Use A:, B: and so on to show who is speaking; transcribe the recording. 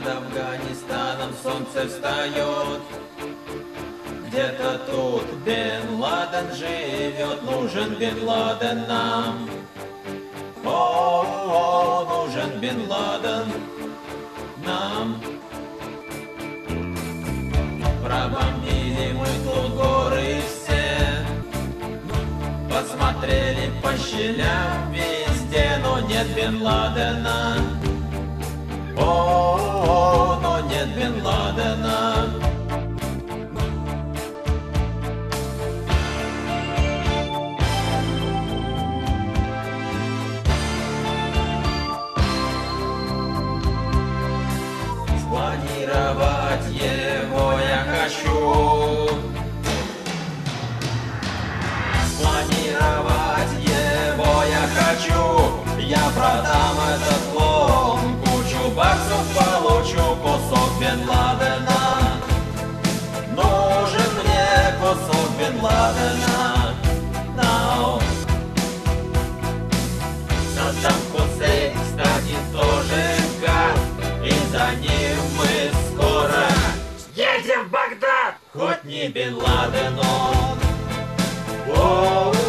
A: Над Афганистаном солнце встает. Где-то тут Бен Ладен живет, нужен Бен Ладен нам. О, нужен Бен Ладен нам. Пробомбили мы тут горы все, посмотрели по щелям везде, но нет Бен Ладена. О, но нет Бен Ладена. Спланировать его я хочу. Спланировать его я хочу. Я продам этот клон, кучу баксов получу, кусок Бен Ладена. Нужен мне кусок Бен Ладена. Now. Саддам Хусейн, кстати, тоже гад, и за ним мы скоро едем в Багдад. Хоть не Бен Ладен он.